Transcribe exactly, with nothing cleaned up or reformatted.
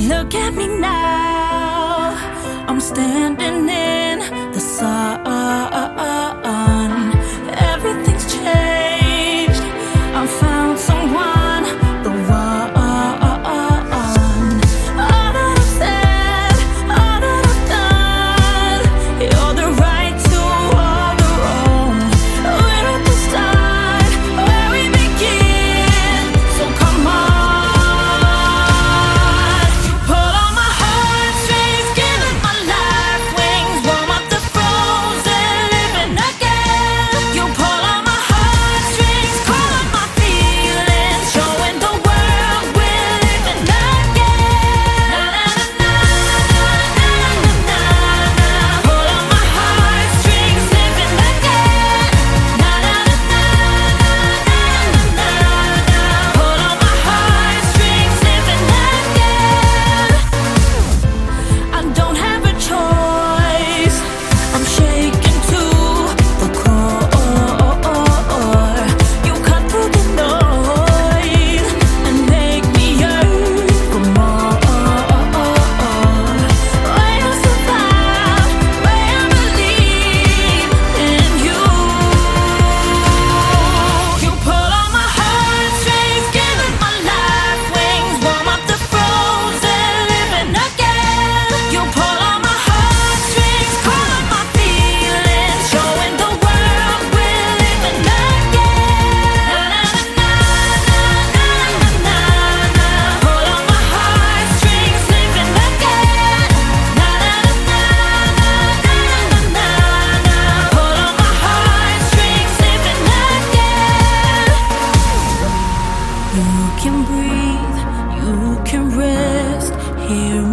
Look at me now, I'm standing in the sun. Everything's changed, I found someone, the one. All that I've said, all that I've done, you're the right to all the wrong. We're at the start, where we begin, so come on. Pull on my heartstrings, give it my life wings, warm up the frozen, living again. You pull on my heartstrings, call up my feelings, showing the world we're living again. Na na na na na na na. Pull on my heartstrings, living again. Na na na na na na na. Pull on my heartstrings, living again. I don't have a choice, I'm shaking to the core. You cut through the noise and make me yearn for more. Way I survive, way I believe in you. You pull on my heartstrings, give it my life wings, warm up the frozen, living again. You pull on my heartstrings, call up my feelings, showing the world we're living again. Na na na na na na. Pull on my heartstrings, living again. Na na na na na na. Pull on my heartstrings, living again. You can breathe, you can rest, hear me